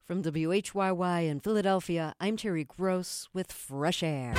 From WHYY in Philadelphia, I'm Terry Gross with Fresh Air.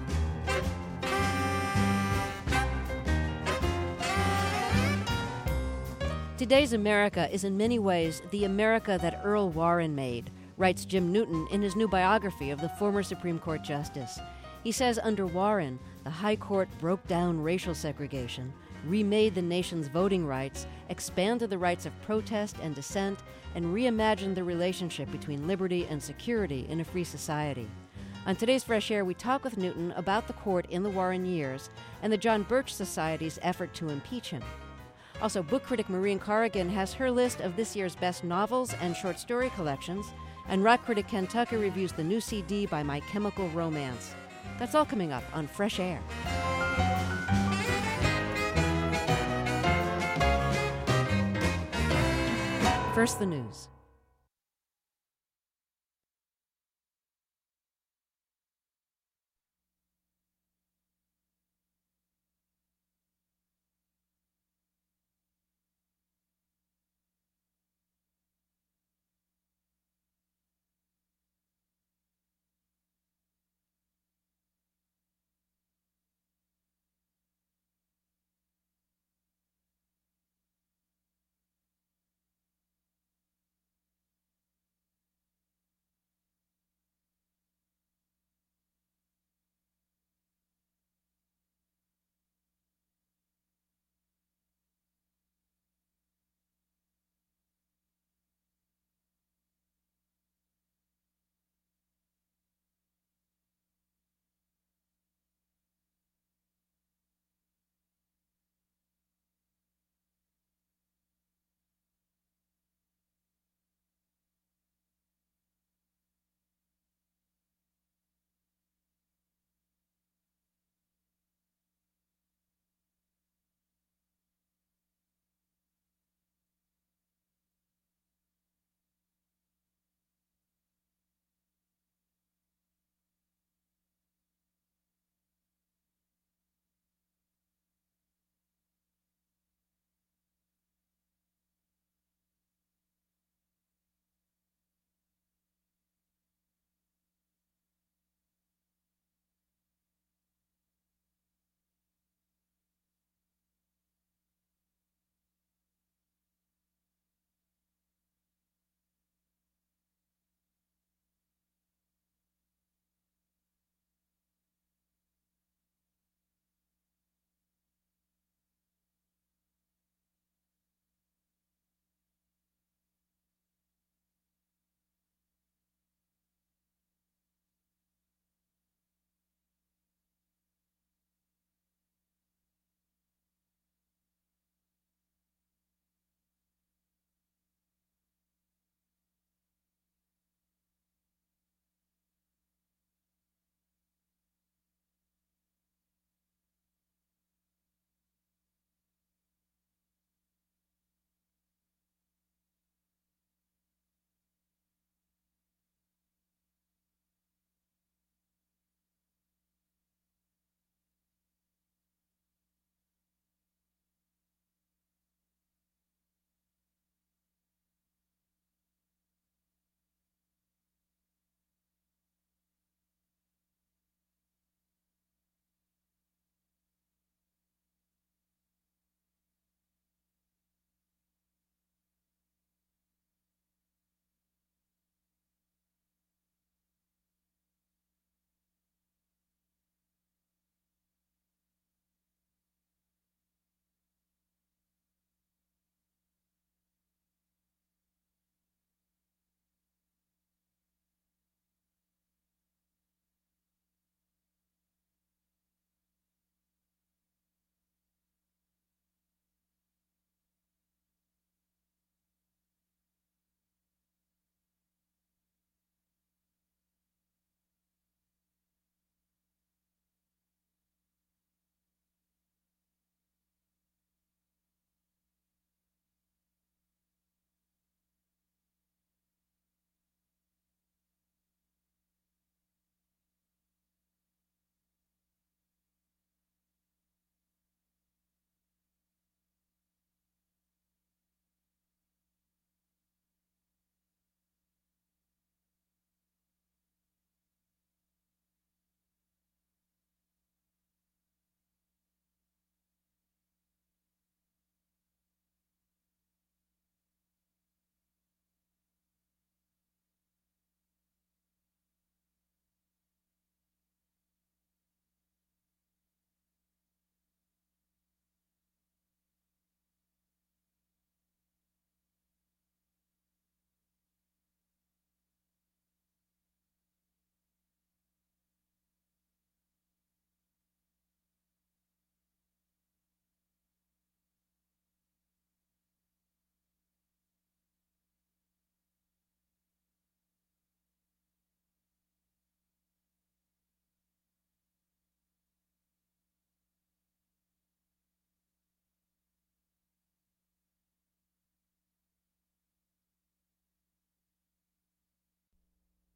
Today's America is in many ways the America that Earl Warren made, writes Jim Newton in his new biography of the former Supreme Court Justice. He says under Warren, the High Court broke down racial segregation, remade the nation's voting rights, expanded the rights of protest and dissent, and reimagined the relationship between liberty and security in a free society. On today's Fresh Air, we talk with Newton about the court in the Warren years and the John Birch Society's effort to impeach him. Also, book critic Maureen Corrigan has her list of this year's best novels and short story collections, and rock critic Ken Tucker reviews the new CD by My Chemical Romance. That's all coming up on Fresh Air. First, the news.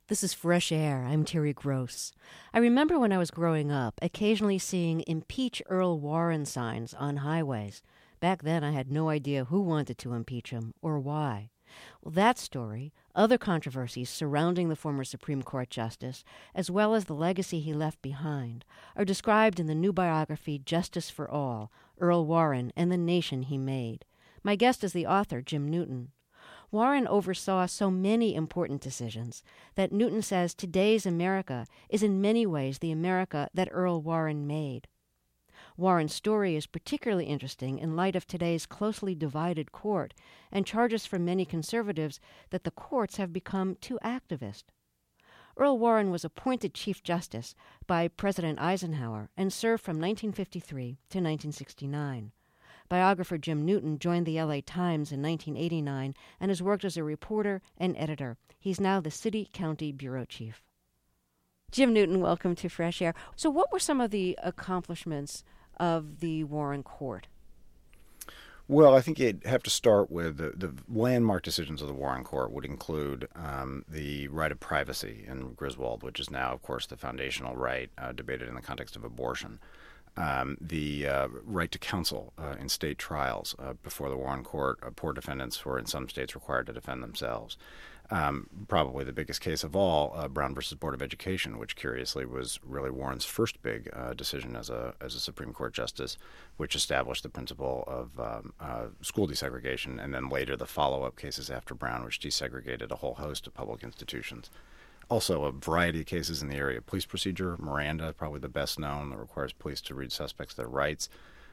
This is Fresh Air. I'm Terry Gross. I remember when I was growing up, occasionally seeing Impeach Earl Warren signs on highways. Back then, I had no idea who wanted to impeach him or why. Well, that story, other controversies surrounding the former Supreme Court justice, as well as the legacy he left behind, are described in the new biography Justice for All, Earl Warren and the Nation He Made. My guest is the author, Jim Newton. Warren oversaw so many important decisions that Newton says today's America is in many ways the America that Earl Warren made. Warren's story is particularly interesting in light of today's closely divided court and charges from many conservatives that the courts have become too activist. Earl Warren was appointed Chief Justice by President Eisenhower and served from 1953 to 1969. Biographer Jim Newton joined the LA Times in 1989 and has worked as a reporter and editor. He's now the City-County Bureau Chief. Jim Newton, welcome to Fresh Air. So what were some of the accomplishments of the Warren Court? Well, I think you'd have to start with the landmark decisions of the Warren Court would include the right of privacy in Griswold, which is now, of course, the foundational right debated in the context of abortion. The right to counsel in state trials before the Warren Court. Poor defendants were in some states required to defend themselves. Probably the biggest case of all, Brown versus Board of Education, which curiously was really Warren's first big decision as a Supreme Court justice, which established the principle of school desegregation, and then later the follow-up cases after Brown, which desegregated a whole host of public institutions. Also, a variety of cases in the area of police procedure. Miranda, probably the best known, that requires police to read suspects their rights.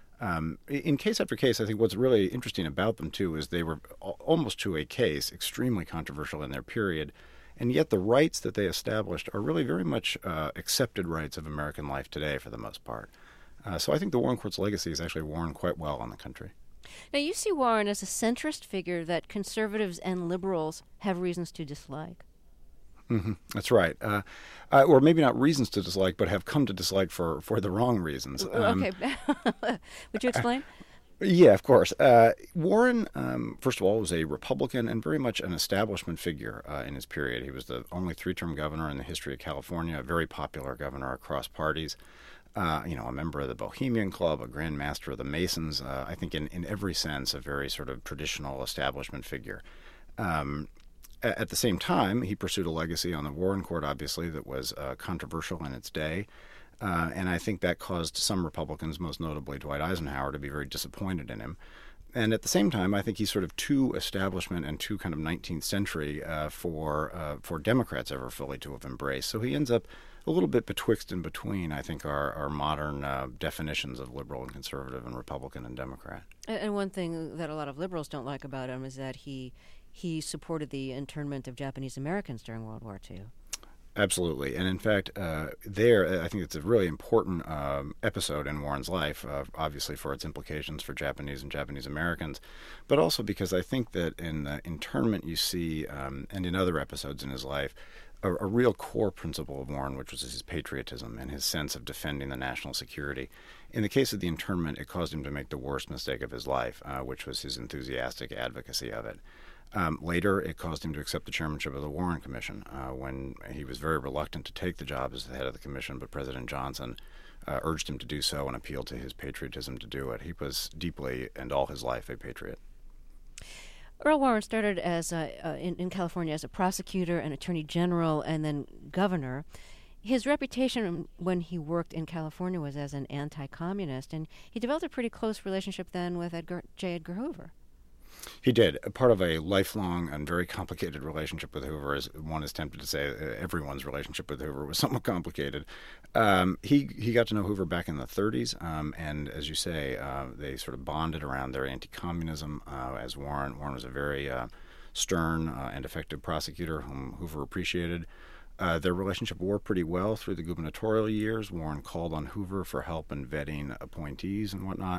In case after case, I think what's really interesting about them, too, is they were almost to a case extremely controversial in their period, and yet the rights that they established are really very much accepted rights of American life today for the most part. So I think the Warren Court's legacy is actually worn quite well in the country. Now, you see Warren as a centrist figure that conservatives and liberals have reasons to dislike. Mm-hmm. That's right. Or maybe not reasons to dislike, but have come to dislike for the wrong reasons. Okay. Would you explain? Yeah, of course. Warren, first of all, was a Republican and very much an establishment figure in his period. He was the only three-term governor in the history of California, a very popular governor across parties. A member of the Bohemian Club, a Grand Master of the Masons. I think in every sense, a very sort of traditional establishment figure. At the same time, he pursued a legacy on the Warren Court, obviously, that was controversial in its day. And I think that caused some Republicans, most notably Dwight Eisenhower, to be very disappointed in him. And at the same time, I think he's sort of too establishment and too kind of 19th century for Democrats ever fully to have embraced. So he ends up a little bit betwixt and between, I think, our modern definitions of liberal and conservative and Republican and Democrat. And one thing that a lot of liberals don't like about him is that he supported the internment of Japanese Americans during World War II. Absolutely. And in fact, I think it's a really important episode in Warren's life, obviously for its implications for Japanese and Japanese Americans, but also because I think that in the internment you see, and in other episodes in his life, a real core principle of Warren, which was his patriotism and his sense of defending the national security. In the case of the internment, it caused him to make the worst mistake of his life, which was his enthusiastic advocacy of it. Later, it caused him to accept the chairmanship of the Warren Commission when he was very reluctant to take the job as the head of the commission, but President Johnson urged him to do so and appealed to his patriotism to do it. He was deeply and all his life a patriot. Earl Warren started as in California as a prosecutor and attorney general and then governor. His reputation when he worked in California was as an anti-communist, and he developed a pretty close relationship then with J. Edgar Hoover. He did. Part of a lifelong and very complicated relationship with Hoover, as one is tempted to say, everyone's relationship with Hoover was somewhat complicated. He got to know Hoover back in the 30s, and as you say, they sort of bonded around their anti-communism. As Warren was a very stern and effective prosecutor whom Hoover appreciated. Their relationship worked pretty well through the gubernatorial years. Warren called on Hoover for help in vetting appointees and whatnot.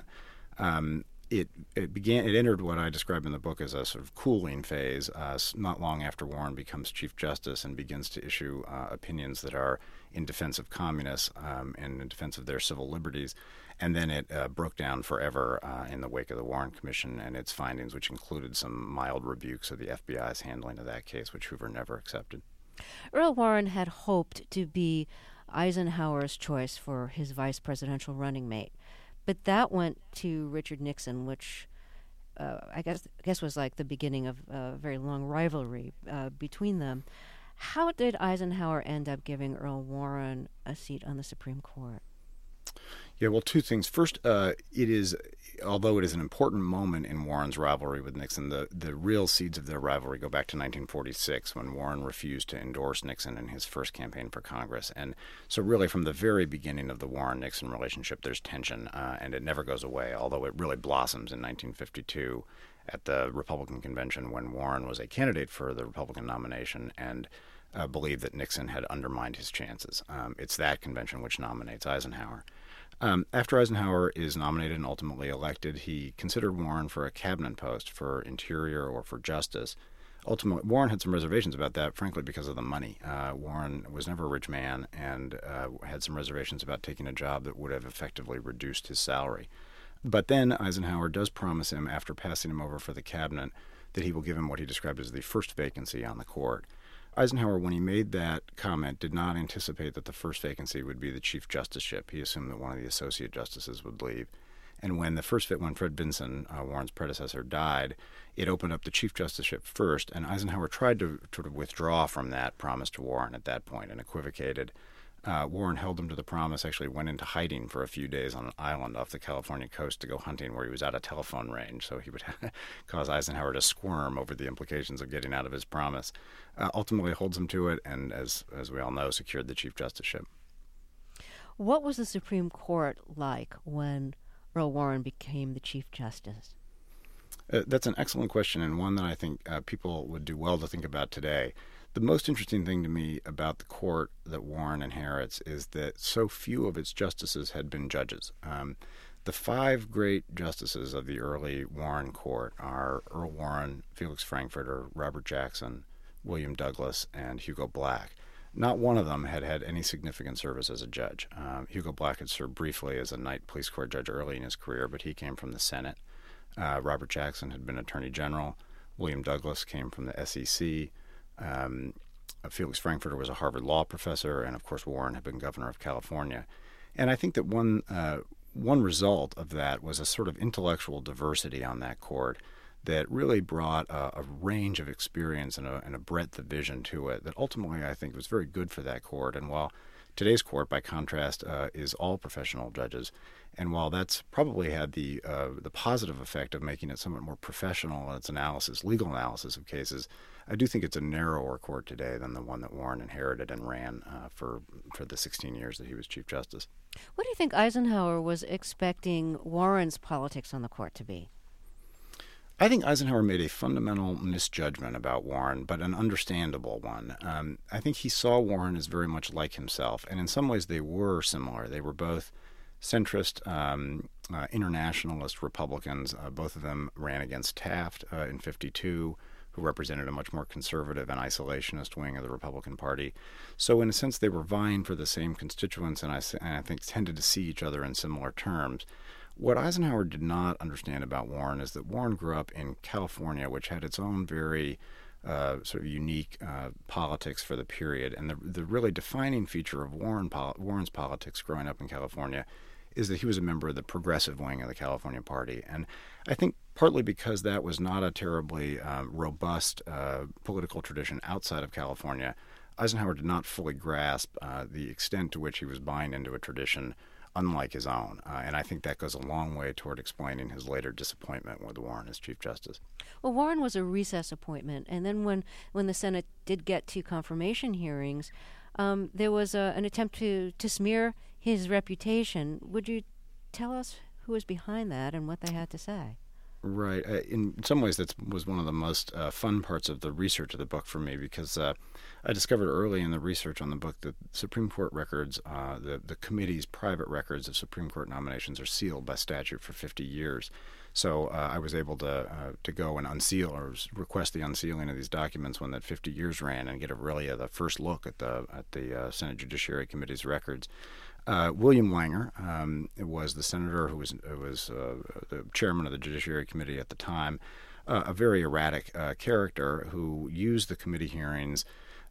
It entered what I describe in the book as a sort of cooling phase not long after Warren becomes Chief Justice and begins to issue opinions that are in defense of communists and in defense of their civil liberties. And then it broke down forever in the wake of the Warren Commission and its findings, which included some mild rebukes of the FBI's handling of that case, which Hoover never accepted. Earl Warren had hoped to be Eisenhower's choice for his vice presidential running mate, but that went to Richard Nixon, which I guess was like the beginning of a very long rivalry between them. How did Eisenhower end up giving Earl Warren a seat on the Supreme Court? Yeah, well, two things. First, although it is an important moment in Warren's rivalry with Nixon, the real seeds of their rivalry go back to 1946 when Warren refused to endorse Nixon in his first campaign for Congress. And so really from the very beginning of the Warren-Nixon relationship, there's tension, and it never goes away, although it really blossoms in 1952 at the Republican convention when Warren was a candidate for the Republican nomination and believed that Nixon had undermined his chances. It's that convention which nominates Eisenhower. After Eisenhower is nominated and ultimately elected, he considered Warren for a cabinet post for Interior or for Justice. Ultimately, Warren had some reservations about that, frankly, because of the money. Warren was never a rich man and had some reservations about taking a job that would have effectively reduced his salary. But then Eisenhower does promise him, after passing him over for the cabinet, that he will give him what he described as the first vacancy on the court. Eisenhower, when he made that comment, did not anticipate that the first vacancy would be the Chief Justiceship. He assumed that one of the associate justices would leave. And when Fred Vinson, Warren's predecessor, died, it opened up the Chief Justiceship first, and Eisenhower tried to sort of withdraw from that promise to Warren at that point and equivocated. Warren held him to the promise, actually went into hiding for a few days on an island off the California coast to go hunting where he was out of telephone range, so he would cause Eisenhower to squirm over the implications of getting out of his promise. Ultimately holds him to it, and as we all know, secured the Chief Justiceship. What was the Supreme Court like when Earl Warren became the Chief Justice? That's an excellent question, and one that I think people would do well to think about today. The most interesting thing to me about the court that Warren inherits is that so few of its justices had been judges. The five great justices of the early Warren court are Earl Warren, Felix Frankfurter, Robert Jackson, William Douglas, and Hugo Black. Not one of them had had any significant service as a judge. Hugo Black had served briefly as a night police court judge early in his career, but he came from the Senate. Robert Jackson had been Attorney General. William Douglas came from the SEC. Felix Frankfurter was a Harvard law professor, and of course Warren had been governor of California. And I think that one result of that was a sort of intellectual diversity on that court that really brought a range of experience and a breadth of vision to it that ultimately I think was very good for that court. And while today's court, by contrast, is all professional judges, and while that's probably had the positive effect of making it somewhat more professional in its legal analysis of cases, I do think it's a narrower court today than the one that Warren inherited and ran for the 16 years that he was Chief Justice. What do you think Eisenhower was expecting Warren's politics on the court to be? I think Eisenhower made a fundamental misjudgment about Warren, but an understandable one. I think he saw Warren as very much like himself, and in some ways they were similar. They were both centrist, internationalist Republicans. Both of them ran against Taft in 1952, who represented a much more conservative and isolationist wing of the Republican Party. So in a sense, they were vying for the same constituents, and I think tended to see each other in similar terms. What Eisenhower did not understand about Warren is that Warren grew up in California, which had its own very sort of unique politics for the period. And the really defining feature of Warren's politics growing up in California is that he was a member of the progressive wing of the California Party. And I think partly because that was not a terribly robust political tradition outside of California, Eisenhower did not fully grasp the extent to which he was buying into a tradition unlike his own. And I think that goes a long way toward explaining his later disappointment with Warren as Chief Justice. Well, Warren was a recess appointment, and then when the Senate did get to confirmation hearings, there was an attempt to smear his reputation. Would you tell us who was behind that and what they had to say? Right. In some ways, that was one of the most fun parts of the research of the book for me, because I discovered early in the research on the book that Supreme Court records, the committee's private records of Supreme Court nominations are sealed by statute for 50 years. So I was able to go and unseal or request the unsealing of these documents when that 50 years ran and get the first look at the Senate Judiciary Committee's records. William Wanger was the senator who was the chairman of the Judiciary Committee at the time, a very erratic character who used the committee hearings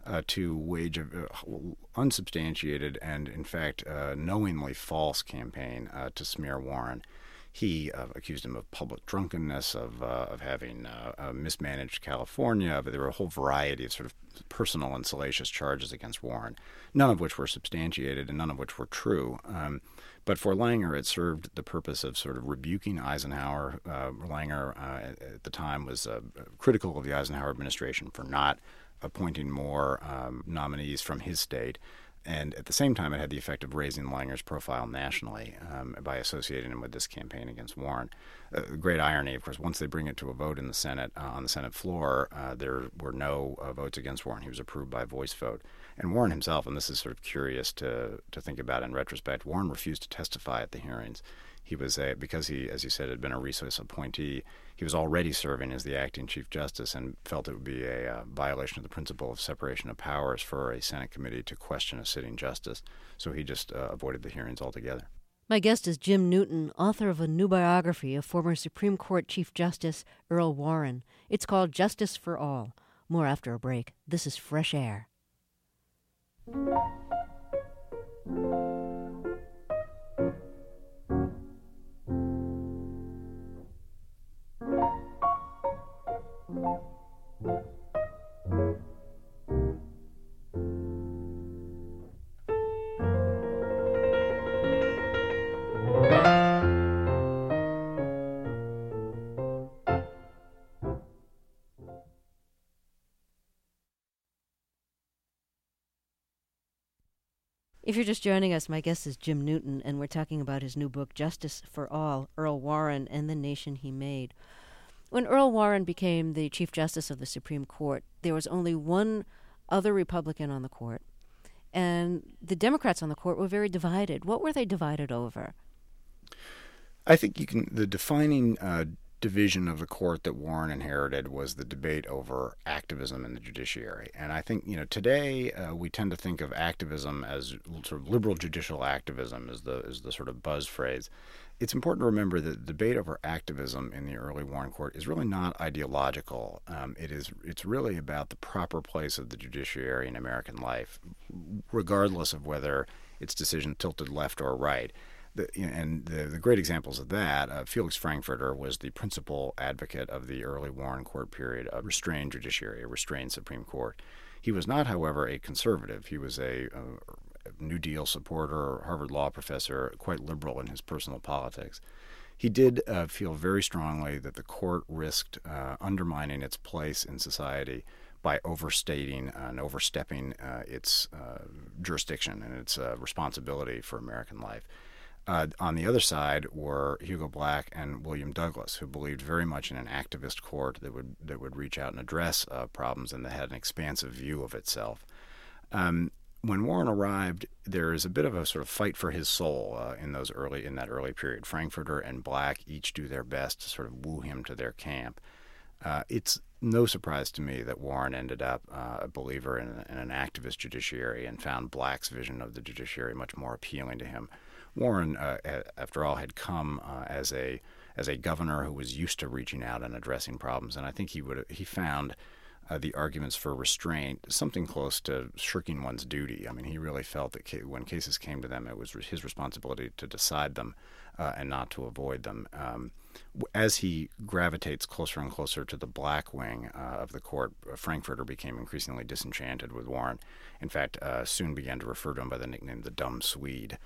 to wage an unsubstantiated and, in fact, knowingly false campaign to smear Warren. He accused him of public drunkenness, of having mismanaged California. But there were a whole variety of sort of personal and salacious charges against Warren, none of which were substantiated and none of which were true. But for Langer, it served the purpose of sort of rebuking Eisenhower. Langer, at the time, was critical of the Eisenhower administration for not appointing more nominees from his state. And at the same time, it had the effect of raising Langer's profile nationally by associating him with this campaign against Warren. Great irony, of course, once they bring it to a vote in the Senate, on the Senate floor, there were no votes against Warren. He was approved by voice vote. And Warren himself, and this is sort of curious to think about in retrospect, Warren refused to testify at the hearings. He was because he, as you said, had been a recess appointee. He was already serving as the acting Chief Justice and felt it would be a violation of the principle of separation of powers for a Senate committee to question a sitting justice. So he just avoided the hearings altogether. My guest is Jim Newton, author of a new biography of former Supreme Court Chief Justice Earl Warren. It's called Justice for All. More after a break. This is Fresh Air. If you're just joining us, my guest is Jim Newton, and we're talking about his new book, Justice for All, Earl Warren and the Nation He Made. When Earl Warren became the Chief Justice of the Supreme Court, there was only one other Republican on the court, and the Democrats on the court were very divided. What were they divided over? I think the defining division of the court that Warren inherited was the debate over activism in the judiciary. And I think, today we tend to think of activism as sort of liberal judicial activism is the sort of buzz phrase. It's important to remember that the debate over activism in the early Warren court is really not ideological. It's really about the proper place of the judiciary in American life, regardless of whether its decision tilted left or right. The great examples of that, Felix Frankfurter was the principal advocate of the early Warren court period, a restrained judiciary, a restrained Supreme Court. He was not, however, a conservative. He was a New Deal supporter, Harvard law professor, quite liberal in his personal politics. He did feel very strongly that the court risked undermining its place in society by overstating and overstepping its jurisdiction and its responsibility for American life. On the other side were Hugo Black and William Douglas, who believed very much in an activist court that would reach out and address problems and that had an expansive view of itself. When Warren arrived, there is a bit of a sort of fight for his soul in that early period. Frankfurter and Black each do their best to sort of woo him to their camp. It's no surprise to me that Warren ended up a believer in an activist judiciary and found Black's vision of the judiciary much more appealing to him. Warren, after all, had come as a governor who was used to reaching out and addressing problems, and I think he found the arguments for restraint something close to shirking one's duty. I mean, he really felt that when cases came to them, it was his responsibility to decide them and not to avoid them. As he gravitates closer and closer to the Black wing of the court, Frankfurter became increasingly disenchanted with Warren. In fact, soon began to refer to him by the nickname the Dumb Swede.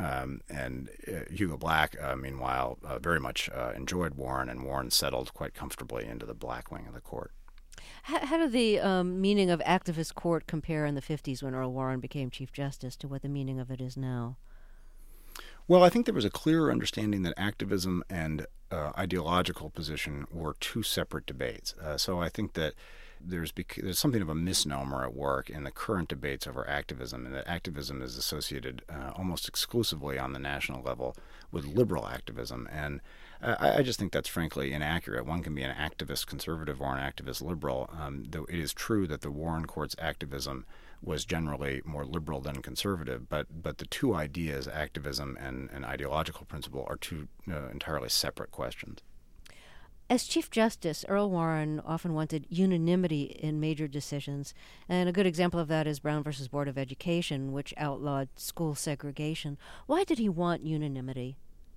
And Hugo Black, meanwhile, very much enjoyed Warren, and Warren settled quite comfortably into the Black wing of the court. How did the meaning of activist court compare in the 50s when Earl Warren became Chief Justice to what the meaning of it is now? Well, I think there was a clearer understanding that activism and ideological position were two separate debates. So I think that there's something of a misnomer at work in the current debates over activism, and that activism is associated almost exclusively on the national level with liberal activism. And I just think that's frankly inaccurate. One can be an activist conservative or an activist liberal, though it is true that the Warren Court's activism was generally more liberal than conservative, but the two ideas, activism and ideological principle, are two entirely separate questions. As Chief Justice, Earl Warren often wanted unanimity in major decisions, and a good example of that is Brown versus Board of Education, which outlawed school segregation. Why did he want unanimity?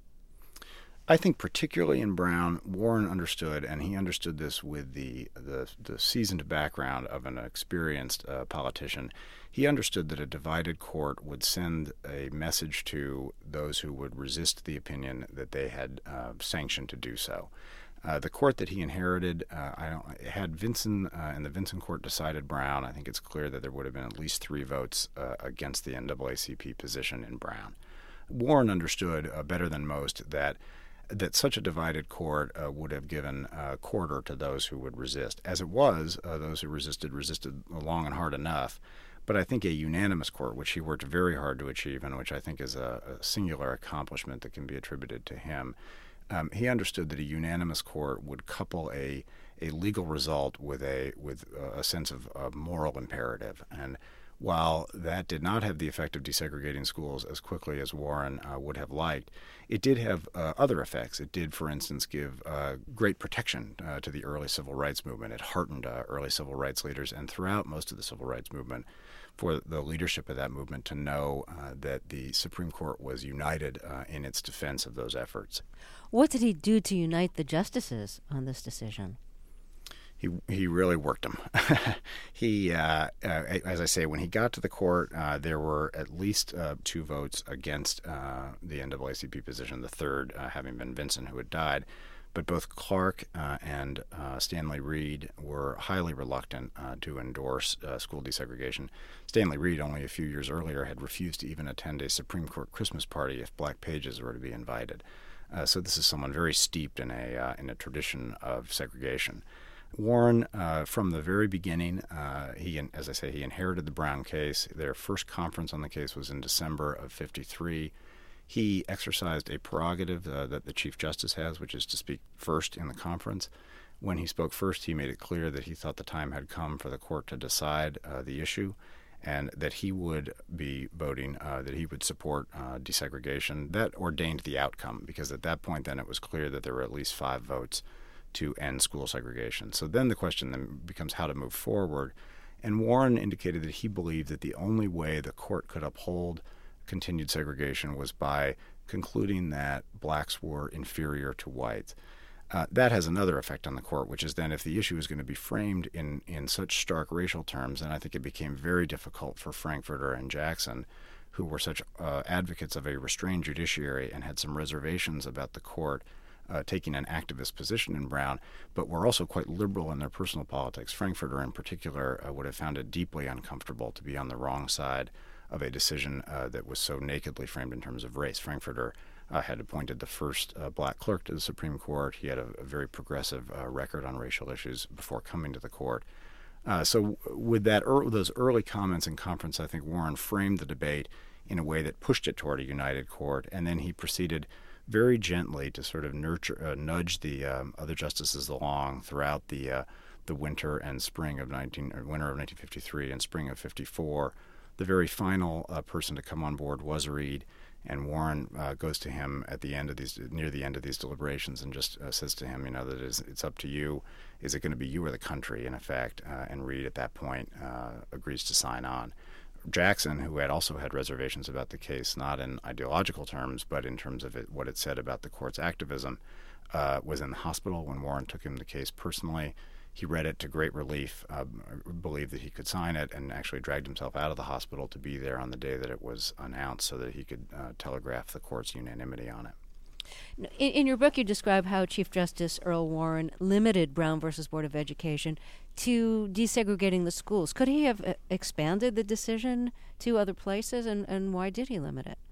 I think particularly in Brown, Warren understood, and he understood this with the seasoned background of an experienced politician. He understood that a divided court would send a message to those who would resist the opinion that they had sanctioned to do so. The court that he inherited had Vinson, and the Vinson court decided Brown. I think it's clear that there would have been at least 3 votes against the NAACP position in Brown. Warren understood better than most that such a divided court would have given quarter to those who would resist. As it was, those who resisted long and hard enough. But I think a unanimous court, which he worked very hard to achieve, and which I think is a singular accomplishment that can be attributed to him, he understood that a unanimous court would couple a legal result with a sense of moral imperative. And while that did not have the effect of desegregating schools as quickly as Warren would have liked, it did have other effects. It did, for instance, give great protection to the early civil rights movement. It heartened early civil rights leaders, and throughout most of the civil rights movement, for the leadership of that movement to know that the Supreme Court was united in its defense of those efforts. What did he do to unite the justices on this decision? He really worked them. He, as I say, when he got to the court, there were at least 2 votes against the NAACP position, the third having been Vinson, who had died. But both Clark and Stanley Reed were highly reluctant to endorse school desegregation. Stanley Reed, only a few years earlier, had refused to even attend a Supreme Court Christmas party if black pages were to be invited. So this is someone very steeped in a tradition of segregation. Warren, from the very beginning, he inherited the Brown case. Their first conference on the case was in December of '53. He exercised a prerogative that the Chief Justice has, which is to speak first in the conference. When he spoke first, he made it clear that he thought the time had come for the court to decide the issue, and that he would be voting, that he would support desegregation. That ordained the outcome, because at that point then it was clear that there were at least 5 votes to end school segregation. So then the question then becomes how to move forward. And Warren indicated that he believed that the only way the court could uphold continued segregation was by concluding that blacks were inferior to whites. That has another effect on the court, which is then if the issue is going to be framed in such stark racial terms, then I think it became very difficult for Frankfurter and Jackson, who were such advocates of a restrained judiciary and had some reservations about the court taking an activist position in Brown, but were also quite liberal in their personal politics. Frankfurter, in particular, would have found it deeply uncomfortable to be on the wrong side of a decision that was so nakedly framed in terms of race. Frankfurter had appointed the first black clerk to the Supreme Court. He had a very progressive record on racial issues before coming to the court. So with those early comments in conference, I think Warren framed the debate in a way that pushed it toward a united court, and then he proceeded very gently to sort of nudge the other justices along throughout the winter and winter of 1953 and spring of '54. The very final person to come on board was Reed, and Warren goes to him near the end of these deliberations, and just says to him, that it's up to you. Is it going to be you or the country, in effect? And Reed, at that point, agrees to sign on. Jackson, who had also had reservations about the case, not in ideological terms, but in terms of what it said about the court's activism, was in the hospital when Warren took him the case personally. He read it to great relief, believed that he could sign it, and actually dragged himself out of the hospital to be there on the day that it was announced so that he could telegraph the court's unanimity on it. In your book, you describe how Chief Justice Earl Warren limited Brown versus Board of Education to desegregating the schools. Could he have expanded the decision to other places, and why did he limit it?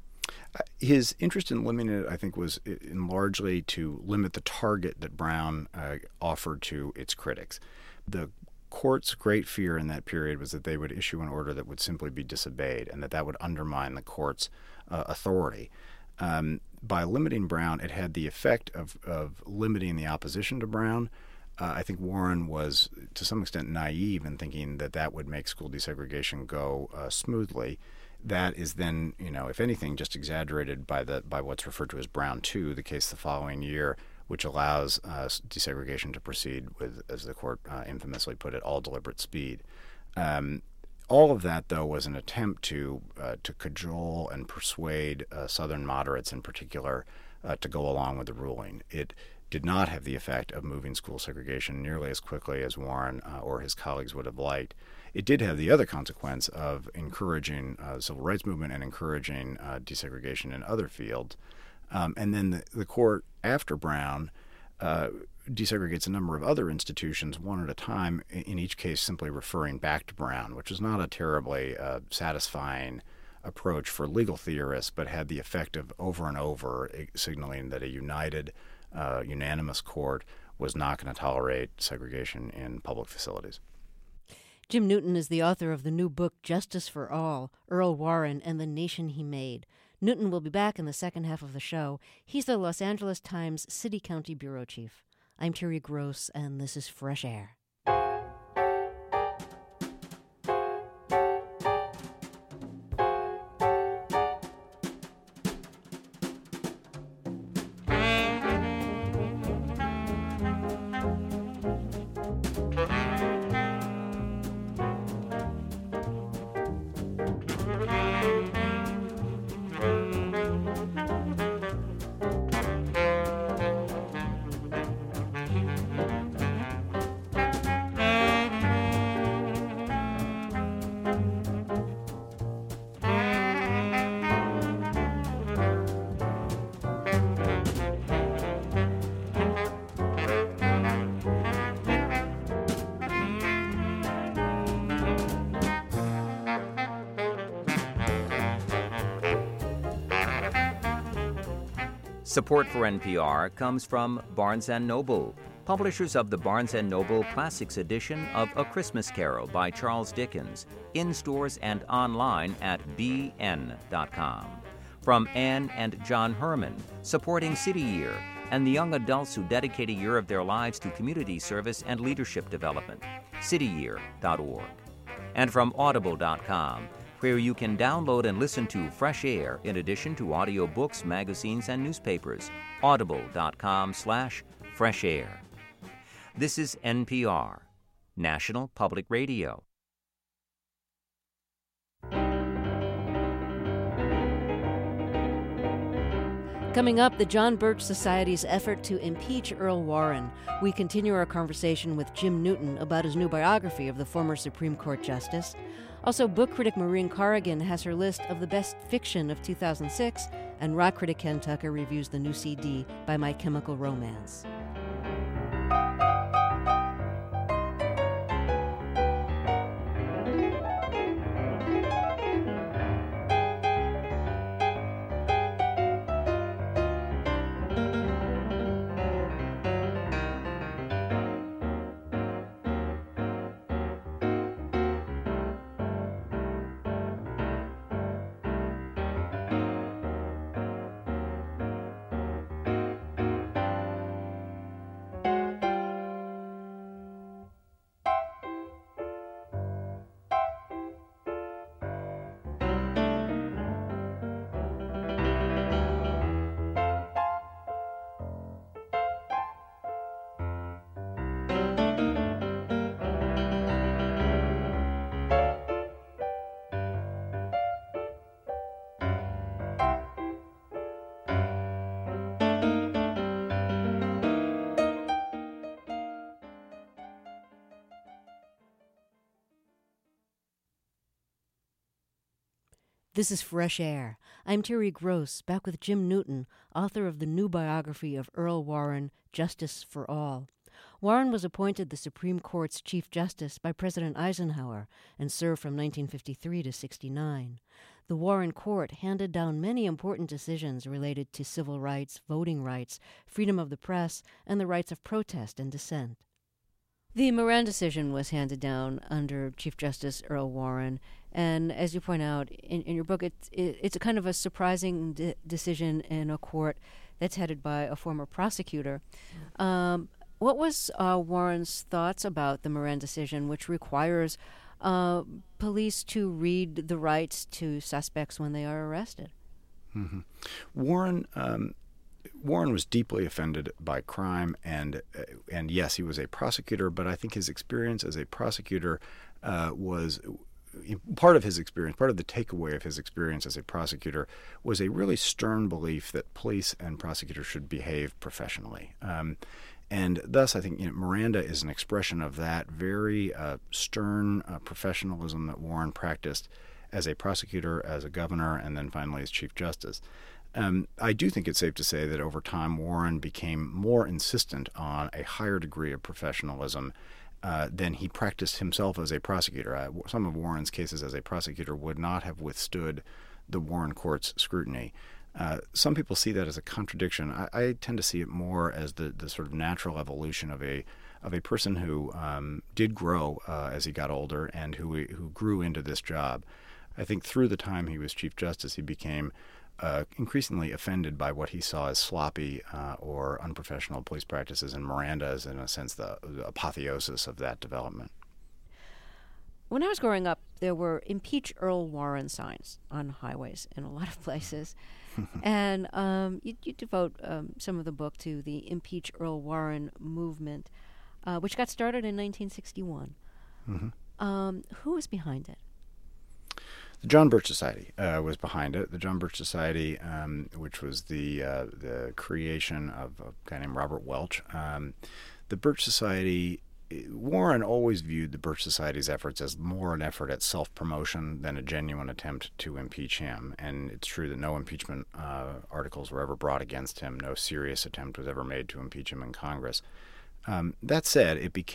His interest in limiting it, I think, was largely to limit the target that Brown offered to its critics. The court's great fear in that period was that they would issue an order that would simply be disobeyed, and that would undermine the court's authority. By limiting Brown, it had the effect of limiting the opposition to Brown. I think Warren was, to some extent, naive in thinking that would make school desegregation go smoothly. That is then, if anything, just exaggerated by what's referred to as Brown 2, the case the following year, which allows desegregation to proceed with, as the court infamously put it, all deliberate speed. All of that, though, was an attempt to cajole and persuade Southern moderates in particular to go along with the ruling. It did not have the effect of moving school segregation nearly as quickly as Warren or his colleagues would have liked. It did have the other consequence of encouraging the civil rights movement and encouraging desegregation in other fields. And then the court, after Brown, desegregates a number of other institutions one at a time, in each case simply referring back to Brown, which was not a terribly satisfying approach for legal theorists, but had the effect of over and over signaling that a united, unanimous court was not going to tolerate segregation in public facilities. Jim Newton is the author of the new book, Justice for All, Earl Warren and the Nation He Made. Newton will be back in the second half of the show. He's the Los Angeles Times City-County Bureau Chief. I'm Terry Gross, and this is Fresh Air. Support for NPR comes from Barnes & Noble, publishers of the Barnes & Noble Classics edition of A Christmas Carol by Charles Dickens, in stores and online at bn.com. From Anne and John Herman, supporting City Year, and the young adults who dedicate a year of their lives to community service and leadership development, cityyear.org. And from audible.com, where you can download and listen to Fresh Air in addition to audiobooks, magazines, and newspapers. audible.com/fresh air. This is NPR, National Public Radio. Coming up, the John Birch Society's effort to impeach Earl Warren. We continue our conversation with Jim Newton about his new biography of the former Supreme Court Justice. Also, book critic Maureen Corrigan has her list of the best fiction of 2006, and rock critic Ken Tucker reviews the new CD by My Chemical Romance. This is Fresh Air. I'm Terry Gross, back with Jim Newton, author of the new biography of Earl Warren, Justice for All. Warren was appointed the Supreme Court's Chief Justice by President Eisenhower and served from 1953 to 69. The Warren Court handed down many important decisions related to civil rights, voting rights, freedom of the press, and the rights of protest and dissent. The Moran decision was handed down under Chief Justice Earl Warren, and as you point out in your book, it's a kind of a surprising decision in a court that's headed by a former prosecutor. What was Warren's thoughts about the Moran decision, which requires police to read the rights to suspects when they are arrested? Mm-hmm. Warren Warren was deeply offended by crime, and yes, he was a prosecutor, but I think his experience as a prosecutor was part of his experience, part of the takeaway of his experience as a prosecutor was a really stern belief that police and prosecutors should behave professionally. And thus, I think Miranda is an expression of that very stern professionalism that Warren practiced as a prosecutor, as a governor, and then finally as Chief Justice. I do think it's safe to say that over time, Warren became more insistent on a higher degree of professionalism than he practiced himself as a prosecutor. Some of Warren's cases as a prosecutor would not have withstood the Warren Court's scrutiny. Some people see that as a contradiction. I tend to see it more as the sort of natural evolution of a person who did grow as he got older and who grew into this job. I think through the time he was Chief Justice, he became increasingly offended by what he saw as sloppy or unprofessional police practices, and Miranda is, in a sense, the apotheosis of that development. When I was growing up, there were Impeach Earl Warren signs on highways in a lot of places. And you devote some of the book to the Impeach Earl Warren movement, which got started in 1961. Mm-hmm. Who was behind it? The John Birch Society was behind it. The John Birch Society, which was the creation of a guy named Robert Welch. The Birch Society, Warren always viewed the Birch Society's efforts as more an effort at self-promotion than a genuine attempt to impeach him. And it's true that no impeachment articles were ever brought against him. No serious attempt was ever made to impeach him in Congress. That said,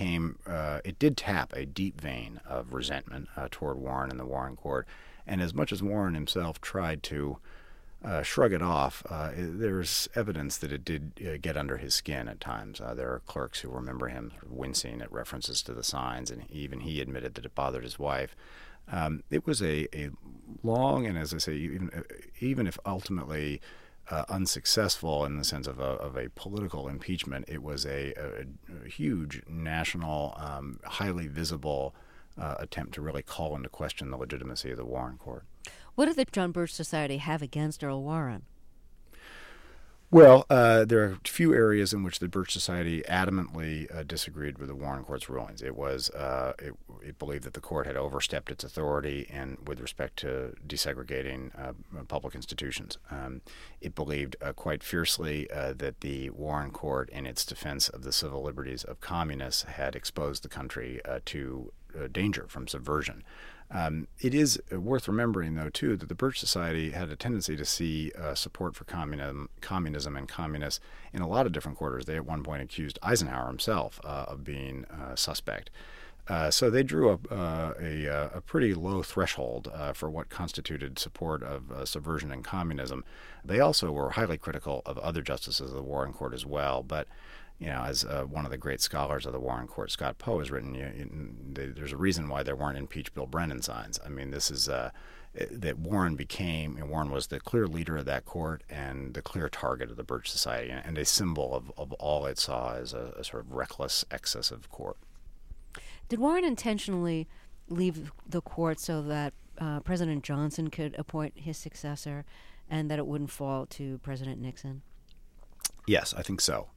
it did tap a deep vein of resentment toward Warren and the Warren Court. And as much as Warren himself tried to shrug it off, there's evidence that it did get under his skin at times. There are clerks who remember him wincing at references to the signs, and even he admitted that it bothered his wife. It was a long, and as I say, even if ultimately unsuccessful in the sense of a political impeachment, it was a huge national, highly visible attempt to really call into question the legitimacy of the Warren Court. What did the John Birch Society have against Earl Warren? Well, there are a few areas in which the Birch Society adamantly disagreed with the Warren Court's rulings. It was it believed that the court had overstepped its authority and with respect to desegregating public institutions. It believed quite fiercely that the Warren Court, in its defense of the civil liberties of communists, had exposed the country to danger from subversion. It is worth remembering, though, too, that the Birch Society had a tendency to see support for communism and communists in a lot of different quarters. They at one point accused Eisenhower himself of being suspect. So they drew up a pretty low threshold for what constituted support of subversion and communism. They also were highly critical of other justices of the Warren Court as well, but as one of the great scholars of the Warren Court, Scott Poe, has written, there's a reason why there weren't impeach Bill Brennan signs. I mean, this is that Warren was the clear leader of that court and the clear target of the Birch Society and a symbol of all it saw as a sort of reckless excess of court. Did Warren intentionally leave the court so that President Johnson could appoint his successor and that it wouldn't fall to President Nixon? Yes, I think so.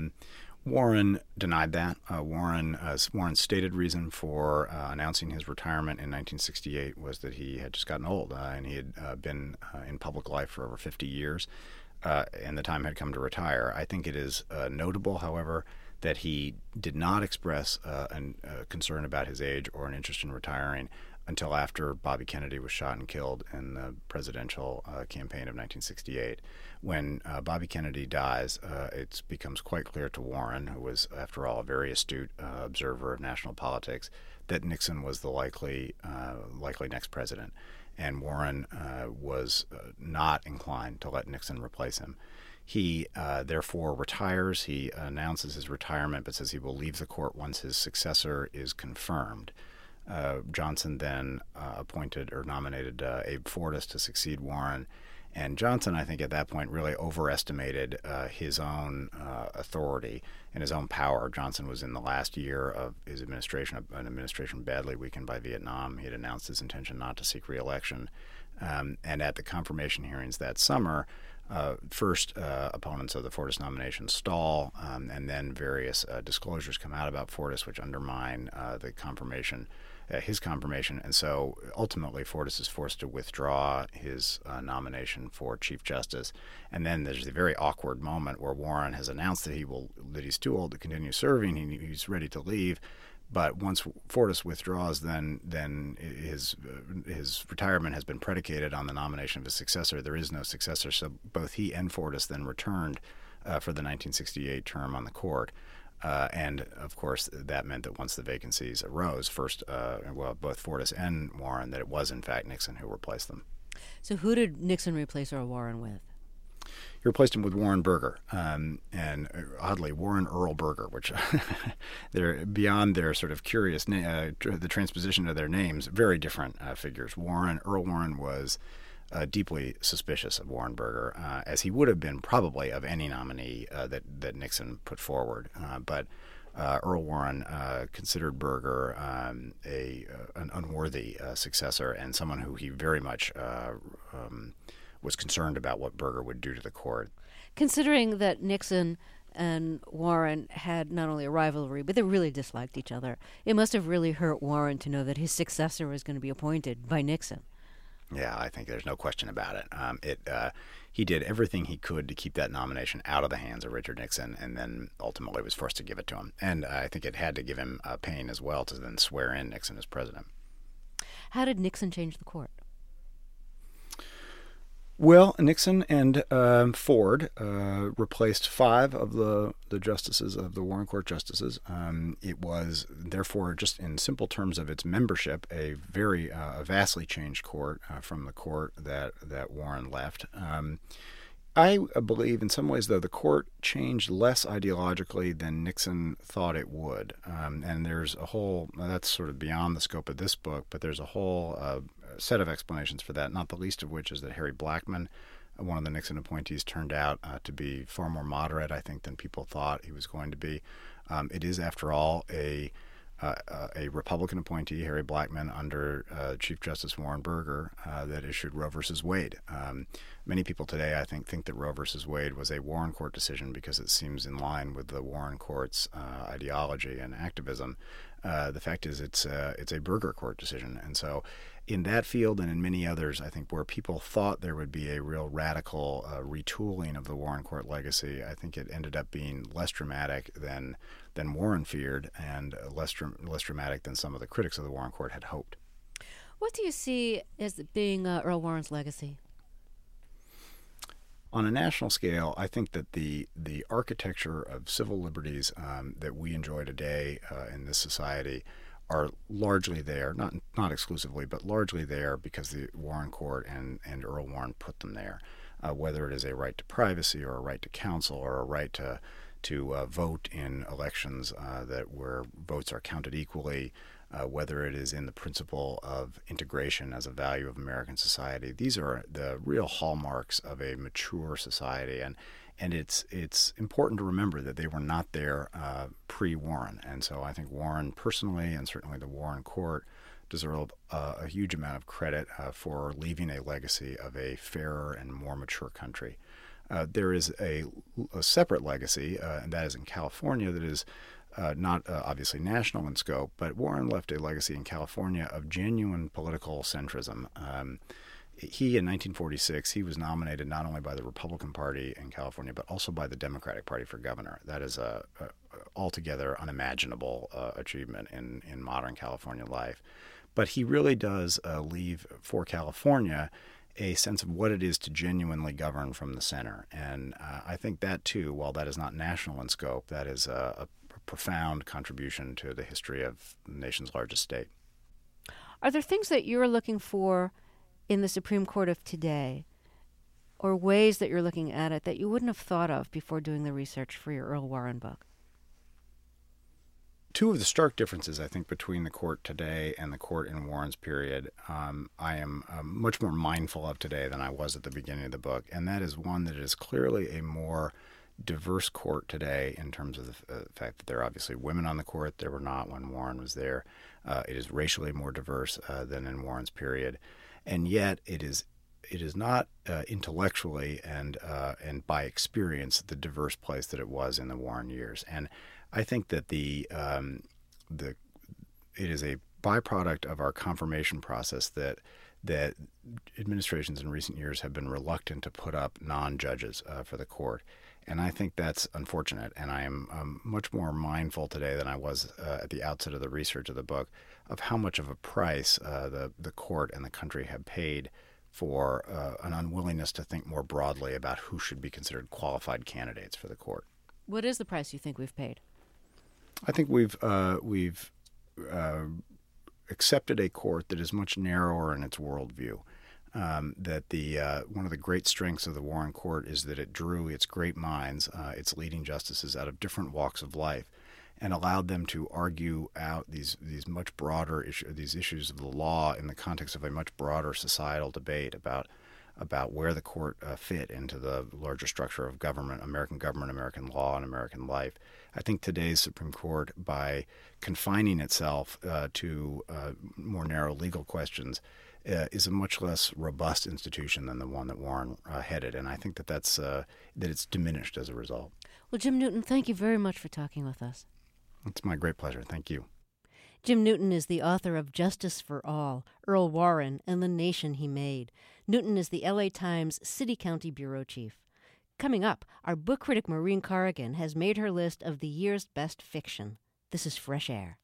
Warren denied that. Warren's stated reason for announcing his retirement in 1968 was that he had just gotten old and he had been in public life for over 50 years, and the time had come to retire. I think it is notable, however, that he did not express a concern about his age or an interest in retiring until after Bobby Kennedy was shot and killed in the presidential campaign of 1968. When Bobby Kennedy dies, it becomes quite clear to Warren, who was, after all, a very astute observer of national politics, that Nixon was the likely next president. And Warren was not inclined to let Nixon replace him. He therefore retires. He announces his retirement, but says he will leave the court once his successor is confirmed. Johnson then appointed or nominated Abe Fortas to succeed Warren. And Johnson, I think, at that point really overestimated his own authority and his own power. Johnson was in the last year of his administration, an administration badly weakened by Vietnam. He had announced his intention not to seek re-election. And at the confirmation hearings that summer, First, opponents of the Fortas nomination stall, and then various disclosures come out about Fortas, which undermine the confirmation, his confirmation. And so ultimately, Fortas is forced to withdraw his nomination for Chief Justice. And then there's the very awkward moment where Warren has announced that he's too old to continue serving. He's ready to leave. But once Fortas withdraws, then his retirement has been predicated on the nomination of his successor. There is no successor, so both he and Fortas then returned for the 1968 term on the court. And, of course, that meant that once the vacancies arose, both Fortas and Warren, that it was, in fact, Nixon who replaced them. So who did Nixon replace Earl Warren with? He replaced him with Warren Burger, and oddly, Warren Earl Burger, which they're beyond their sort of curious, the transposition of their names, very different figures. Earl Warren was deeply suspicious of Warren Burger, as he would have been probably of any nominee that Nixon put forward. But Earl Warren considered Burger an unworthy successor and someone who he very much was concerned about what Burger would do to the court. Considering that Nixon and Warren had not only a rivalry, but they really disliked each other, it must have really hurt Warren to know that his successor was going to be appointed by Nixon. Yeah, I think there's no question about it. He did everything he could to keep that nomination out of the hands of Richard Nixon, and then ultimately was forced to give it to him. And I think it had to give him pain as well to then swear in Nixon as president. How did Nixon change the court? Well, Nixon and Ford replaced 5 of the justices of the Warren Court justices. It was, therefore, just in simple terms of its membership, a very vastly changed court from the court that Warren left. I believe in some ways, though, the court changed less ideologically than Nixon thought it would. And there's a whole, that's sort of beyond the scope of this book, but there's a whole set of explanations for that, not the least of which is that Harry Blackmun, one of the Nixon appointees, turned out to be far more moderate, I think, than people thought he was going to be. It is, after all, a Republican appointee, Harry Blackmun, under Chief Justice Warren Burger, that issued Roe versus Wade. Many people today, I think that Roe versus Wade was a Warren Court decision because it seems in line with the Warren Court's ideology and activism. The fact is, it's a Burger Court decision, and so in that field and in many others, I think where people thought there would be a real radical retooling of the Warren Court legacy, I think it ended up being less dramatic than Warren feared, and less dramatic than some of the critics of the Warren Court had hoped. What do you see as being Earl Warren's legacy? On a national scale, I think that the architecture of civil liberties that we enjoy today in this society are largely there, not exclusively, but largely there because the Warren Court and Earl Warren put them there. Whether it is a right to privacy or a right to counsel or a right to vote in elections where votes are counted equally, whether it is in the principle of integration as a value of American society. These are the real hallmarks of a mature society, and it's important to remember that they were not there pre-Warren. And so I think Warren personally, and certainly the Warren Court, deserve a huge amount of credit for leaving a legacy of a fairer and more mature country. There is a separate legacy, and that is in California, that is not obviously national in scope, but Warren left a legacy in California of genuine political centrism. He, in 1946, he was nominated not only by the Republican Party in California, but also by the Democratic Party for governor. That is a altogether unimaginable achievement in modern California life. But he really does leave for California a sense of what it is to genuinely govern from the center. And I think that, too, while that is not national in scope, that is a profound contribution to the history of the nation's largest state. Are there things that you're looking for in the Supreme Court of today, or ways that you're looking at it that you wouldn't have thought of before doing the research for your Earl Warren book? Two of the stark differences, I think, between the court today and the court in Warren's period, I am much more mindful of today than I was at the beginning of the book, and that is one that is clearly a more diverse court today in terms of the fact that there are obviously women on the court. There were not when Warren was there. It is racially more diverse than in Warren's period, and yet it is is not intellectually and by experience the diverse place that it was in the Warren years. And I think that it is a byproduct of our confirmation process that administrations in recent years have been reluctant to put up non-judges for the court. And I think that's unfortunate. And I am much more mindful today than I was at the outset of the research of the book of how much of a price the court and the country have paid for an unwillingness to think more broadly about who should be considered qualified candidates for the court. What is the price you think we've paid? I think we've accepted a court that is much narrower in its worldview. That one of the great strengths of the Warren Court is that it drew its great minds, its leading justices, out of different walks of life, and allowed them to argue out these much broader these issues of the law in the context of a much broader societal debate about where the court fit into the larger structure of government, American law, and American life. I think today's Supreme Court, by confining itself to more narrow legal questions, is a much less robust institution than the one that Warren headed, and I think that it's diminished as a result. Well, Jim Newton, thank you very much for talking with us. It's my great pleasure. Thank you. Jim Newton is the author of Justice for All, Earl Warren, and the Nation He Made. Newton is the LA Times City-County bureau chief. Coming up, our book critic Maureen Corrigan has made her list of the year's best fiction. This is Fresh Air.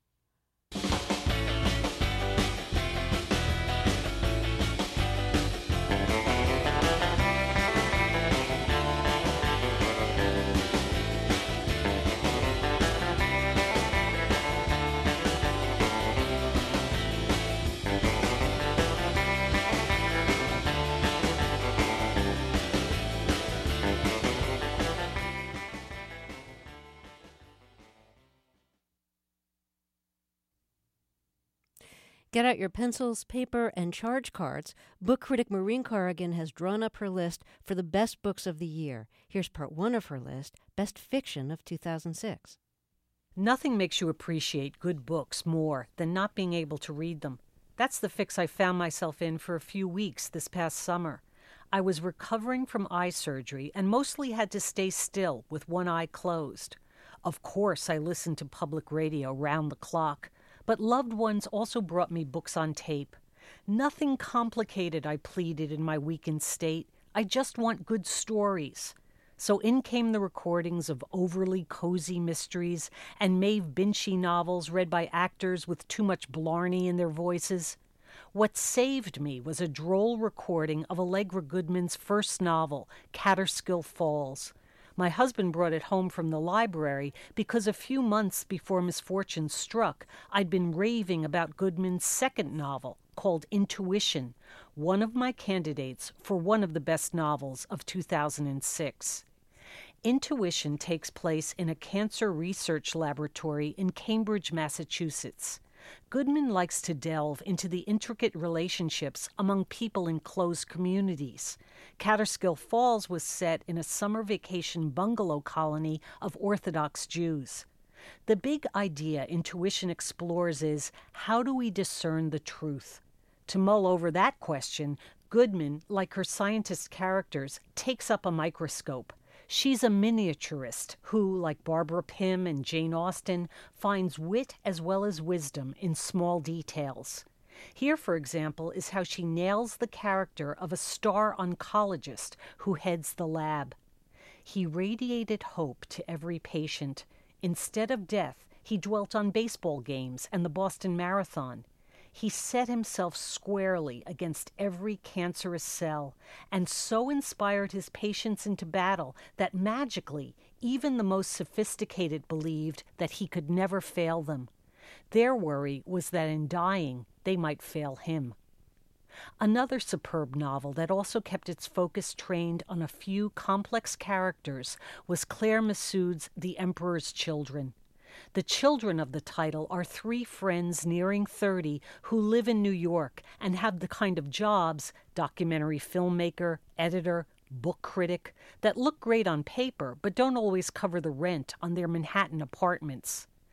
Get out your pencils, paper, and charge cards. Book critic Maureen Corrigan has drawn up her list for the best books of the year. Here's part one of her list, Best Fiction of 2006. Nothing makes you appreciate good books more than not being able to read them. That's the fix I found myself in for a few weeks this past summer. I was recovering from eye surgery and mostly had to stay still with one eye closed. Of course, I listened to public radio round the clock, but loved ones also brought me books on tape. Nothing complicated, I pleaded in my weakened state. I just want good stories. So in came the recordings of overly cozy mysteries and Maeve Binchy novels read by actors with too much blarney in their voices. What saved me was a droll recording of Allegra Goodman's first novel, Catterskill Falls. My husband brought it home from the library because a few months before misfortune struck, I'd been raving about Goodman's second novel, called Intuition, one of my candidates for one of the best novels of 2006. Intuition takes place in a cancer research laboratory in Cambridge, Massachusetts. Goodman likes to delve into the intricate relationships among people in closed communities. Catterskill Falls was set in a summer vacation bungalow colony of Orthodox Jews. The big idea Intuition explores is, how do we discern the truth? To mull over that question, Goodman, like her scientist characters, takes up a microscope. She's a miniaturist who, like Barbara Pym and Jane Austen, finds wit as well as wisdom in small details. Here, for example, is how she nails the character of a star oncologist who heads the lab. He radiated hope to every patient. Instead of death, he dwelt on baseball games and the Boston Marathon. He set himself squarely against every cancerous cell and so inspired his patients into battle that magically even the most sophisticated believed that he could never fail them. Their worry was that in dying, they might fail him. Another superb novel that also kept its focus trained on a few complex characters was Claire Massoud's The Emperor's Children. The children of the title are three friends nearing 30 who live in New York and have the kind of jobs, documentary filmmaker, editor, book critic, that look great on paper but don't always cover the rent on their Manhattan apartments.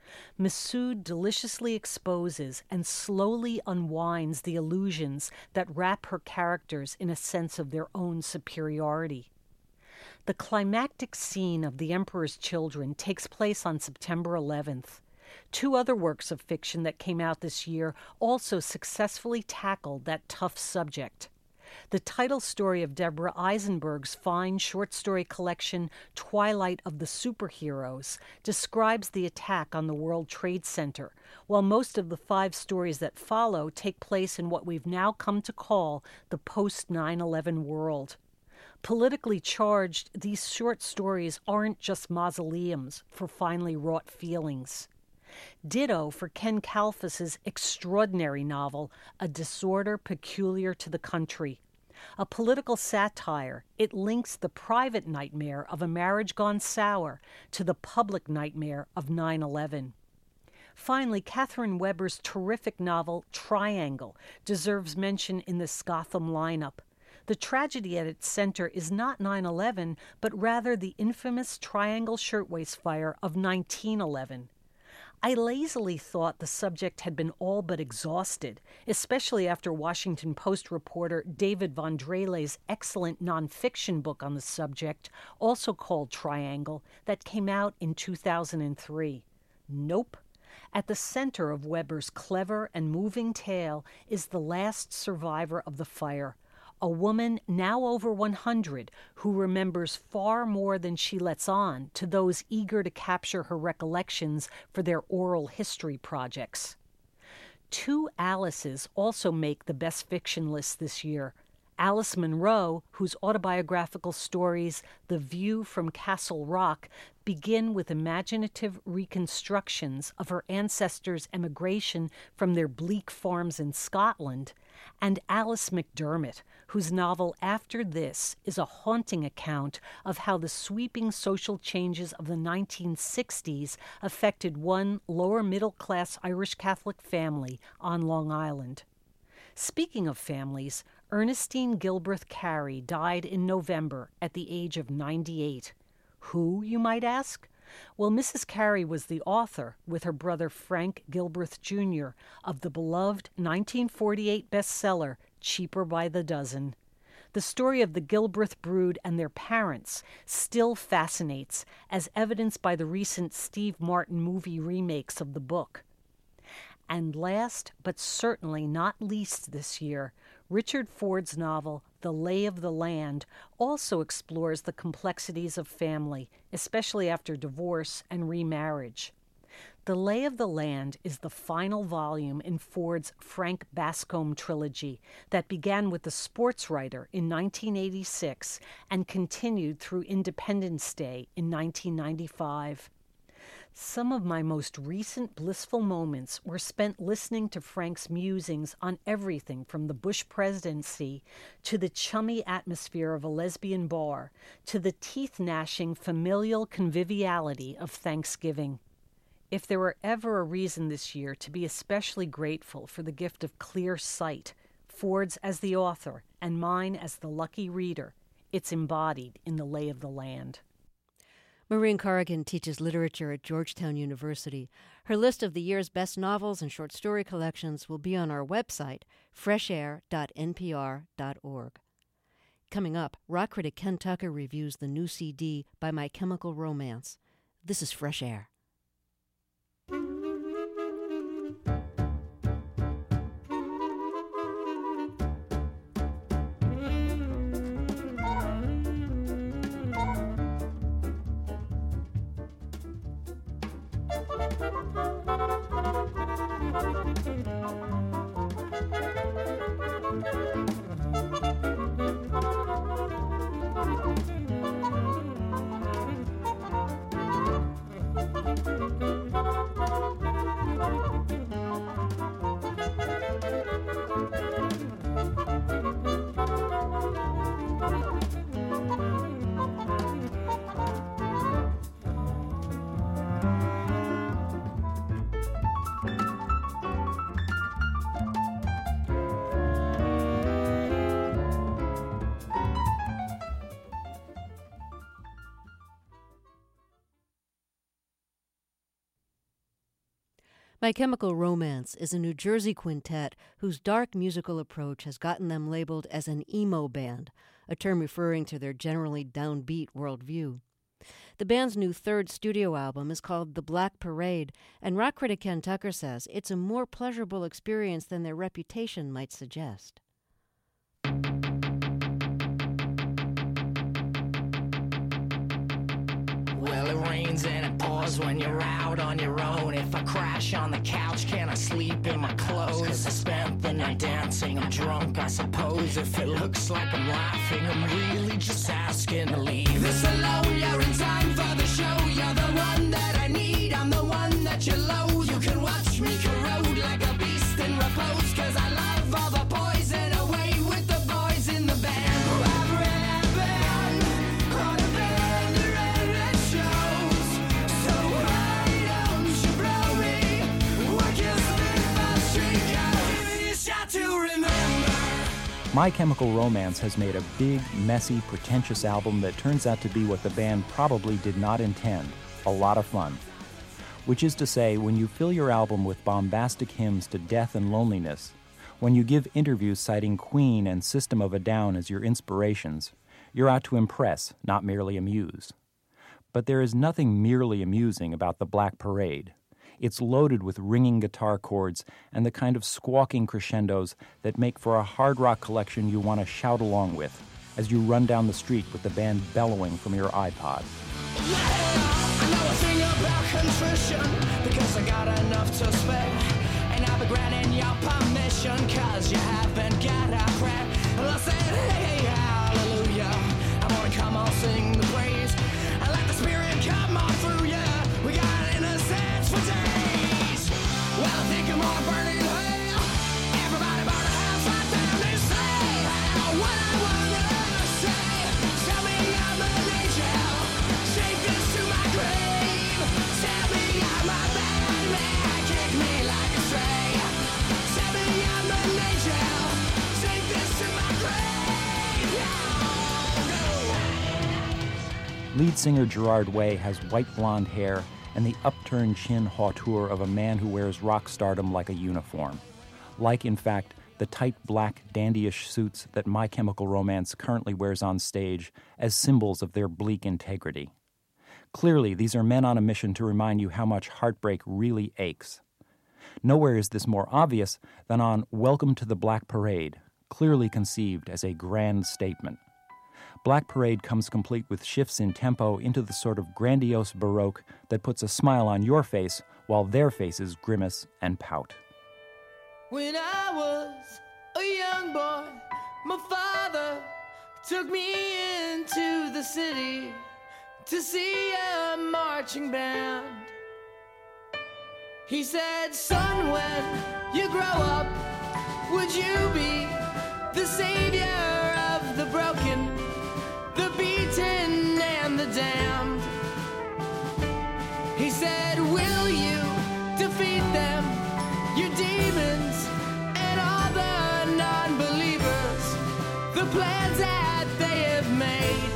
Massoud deliciously exposes and slowly unwinds the illusions that wrap her characters in a sense of their own superiority. The climactic scene of The Emperor's Children takes place on September 11th. Two other works of fiction that came out this year also successfully tackled that tough subject. The title story of Deborah Eisenberg's fine short story collection, Twilight of the Superheroes, describes the attack on the World Trade Center, while most of the 5 stories that follow take place in what we've now come to call the post-9/11 world. Politically charged, these short stories aren't just mausoleums for finely wrought feelings. Ditto for Ken Kalfus's extraordinary novel, A Disorder Peculiar to the Country. A political satire, it links the private nightmare of a marriage gone sour to the public nightmare of 9/11. Finally, Catherine Weber's terrific novel, Triangle, deserves mention in this Gotham lineup. The tragedy at its center is not 9/11, but rather the infamous Triangle Shirtwaist Fire of 1911. I lazily thought the subject had been all but exhausted, especially after Washington Post reporter David Von Drele's excellent nonfiction book on the subject, also called Triangle, that came out in 2003. Nope. At the center of Weber's clever and moving tale is the last survivor of the fire, a woman now over 100 who remembers far more than she lets on to those eager to capture her recollections for their oral history projects. 2 Alices also make the best fiction list this year. Alice Munro, whose autobiographical stories, The View from Castle Rock, begin with imaginative reconstructions of her ancestors' emigration from their bleak farms in Scotland, and Alice McDermott, whose novel After This is a haunting account of how the sweeping social changes of the 1960s affected one lower-middle-class Irish Catholic family on Long Island. Speaking of families, Ernestine Gilbreth Carey died in November at the age of 98. Who, you might ask? Well, Mrs. Carey was the author, with her brother Frank Gilbreth Jr., of the beloved 1948 bestseller, Cheaper by the Dozen. The story of the Gilbreth brood and their parents still fascinates, as evidenced by the recent Steve Martin movie remakes of the book. And last, but certainly not least this year, Richard Ford's novel, The Lay of the Land, also explores the complexities of family, especially after divorce and remarriage. The Lay of the Land is the final volume in Ford's Frank Bascombe trilogy that began with The Sports Writer in 1986 and continued through Independence Day in 1995. Some of my most recent blissful moments were spent listening to Frank's musings on everything from the Bush presidency to the chummy atmosphere of a lesbian bar to the teeth-gnashing familial conviviality of Thanksgiving. If there were ever a reason this year to be especially grateful for the gift of clear sight, Ford's as the author and mine as the lucky reader, it's embodied in The Lay of the Land. Maureen Corrigan teaches literature at Georgetown University. Her list of the year's best novels and short story collections will be on our website, freshair.npr.org. Coming up, rock critic Ken Tucker reviews the new CD by My Chemical Romance. This is Fresh Air. My Chemical Romance is a New Jersey quintet whose dark musical approach has gotten them labeled as an emo band, a term referring to their generally downbeat worldview. The band's new third studio album is called The Black Parade, and rock critic Ken Tucker says it's a more pleasurable experience than their reputation might suggest. Well, it rains and it pours when you're out on your own. If I crash on the couch, can I sleep in my clothes? 'Cause I spent the night dancing, I'm drunk, I suppose. If it looks like I'm laughing, I'm really just asking to leave. This alone, you're in time for the show. You're the one that I need, I'm the one that you loathe. You can watch me corrode like a beast in repose. 'Cause I love all the poison away with the boys in the band. My Chemical Romance has made a big, messy, pretentious album that turns out to be what the band probably did not intend, a lot of fun. Which is to say, when you fill your album with bombastic hymns to death and loneliness, when you give interviews citing Queen and System of a Down as your inspirations, you're out to impress, not merely amuse. But there is nothing merely amusing about The Black Parade. It's loaded with ringing guitar chords and the kind of squawking crescendos that make for a hard rock collection you want to shout along with as you run down the street with the band bellowing from your iPod. I know a thing about contrition because I got enough to spare. And I'll be granting your permission 'cause you haven't got a crap. Well, I said, hey, hallelujah. I want to come on, sing the praise. I let the spirit come on through you. We got innocence for days. Well, I think I'm on a burning hell. Everybody burn a house right down and say what I wanna say. Tell me I'm an angel. Take this to my grave. Tell me I'm a bad man. Kick me like a stray. Tell me I'm an angel. Take this to my grave. No. Lead singer Gerard Way has white blonde hair and the upturned chin hauteur of a man who wears rock stardom like a uniform. Like, in fact, the tight black dandyish suits that My Chemical Romance currently wears on stage as symbols of their bleak integrity. Clearly, these are men on a mission to remind you how much heartbreak really aches. Nowhere is this more obvious than on Welcome to the Black Parade, clearly conceived as a grand statement. Black Parade comes complete with shifts in tempo into the sort of grandiose baroque that puts a smile on your face while their faces grimace and pout. When I was a young boy, my father took me into the city to see a marching band. He said, son, when you grow up, would you be the savior of the broken, the beaten and the damned? He said, will you defeat them, your demons and all the non-believers, the plans that they have made?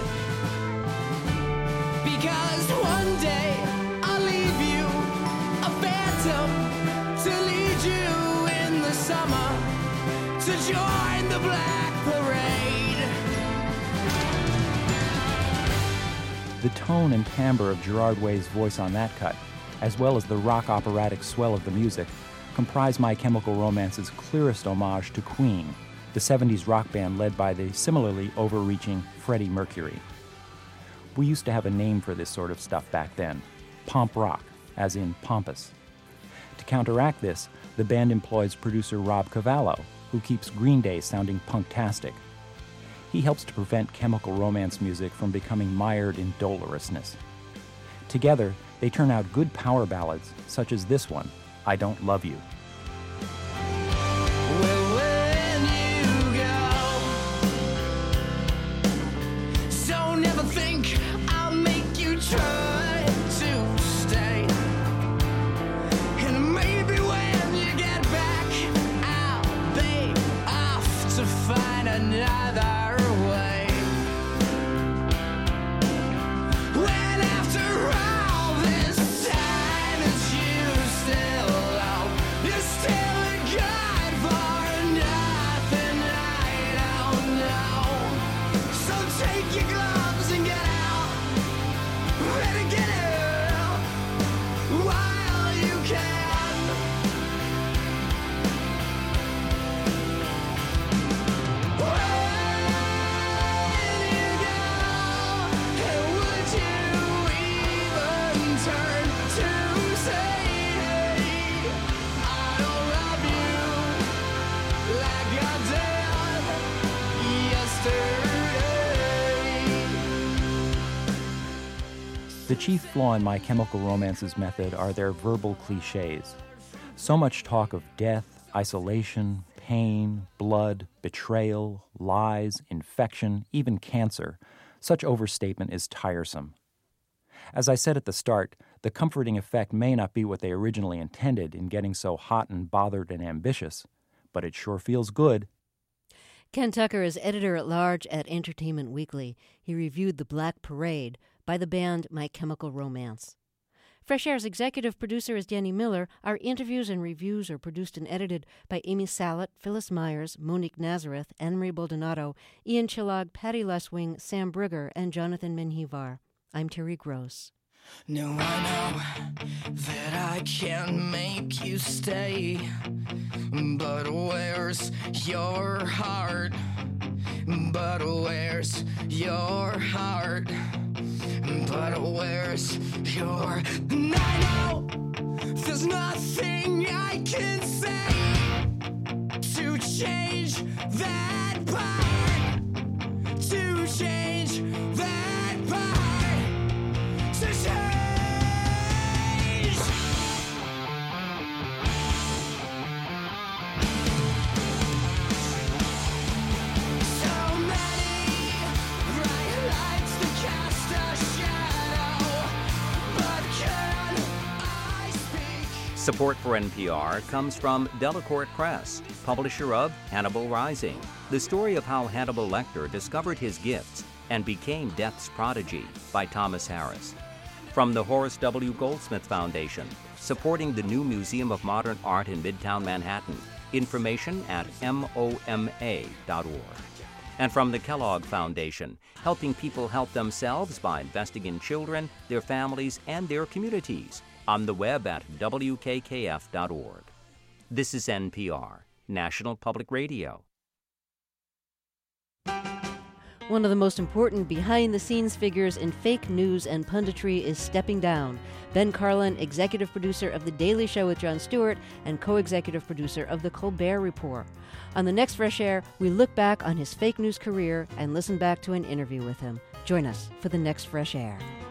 Because one day I'll leave you a phantom to lead you in the summer to join the Black Parade. The tone and timbre of Gerard Way's voice on that cut, as well as the rock operatic swell of the music, comprise My Chemical Romance's clearest homage to Queen, the 70s rock band led by the similarly overreaching Freddie Mercury. We used to have a name for this sort of stuff back then, pomp rock, as in pompous. To counteract this, the band employs producer Rob Cavallo, who keeps Green Day sounding punktastic. He helps to prevent Chemical Romance music from becoming mired in dolorousness. Together, they turn out good power ballads, such as this one, I Don't Love You. Well, when you go, so never think I'll make you try to stay. And maybe when you get back, I'll be off to find another. When after all this time, it's you still The chief flaw in My Chemical Romance's method are their verbal cliches. So much talk of death, isolation, pain, blood, betrayal, lies, infection, even cancer. Such overstatement is tiresome. As I said at the start, the comforting effect may not be what they originally intended in getting so hot and bothered and ambitious, but it sure feels good. Ken Tucker is editor-at-large at Entertainment Weekly. He reviewed The Black Parade by the band My Chemical Romance. Fresh Air's executive producer is Danny Miller. Our interviews and reviews are produced and edited by Amy Salet, Phyllis Myers, Monique Nazareth, Anne-Marie Baldonado, Ian Chillag, Patty Leswing, Sam Brugger, and Jonathan Menjivar. I'm Terry Gross. No, I know that I can make you stay, but where's your heart? But where's your heart? But where's your... And I know there's nothing I can say to change that part, to change that part, to change. So many bright lights to cast a shadow, but can I speak? Support for NPR comes from Delacorte Press, publisher of Hannibal Rising, the story of how Hannibal Lecter discovered his gifts and became death's prodigy, by Thomas Harris. From the Horace W. Goldsmith Foundation, supporting the new Museum of Modern Art in Midtown Manhattan. Information at MOMA.org. And from the Kellogg Foundation, helping people help themselves by investing in children, their families, and their communities. On the web at WKKF.org. This is NPR, National Public Radio. One of the most important behind-the-scenes figures in fake news and punditry is stepping down. Ben Carlin, executive producer of The Daily Show with Jon Stewart and co-executive producer of The Colbert Report. On the next Fresh Air, we look back on his fake news career and listen back to an interview with him. Join us for the next Fresh Air.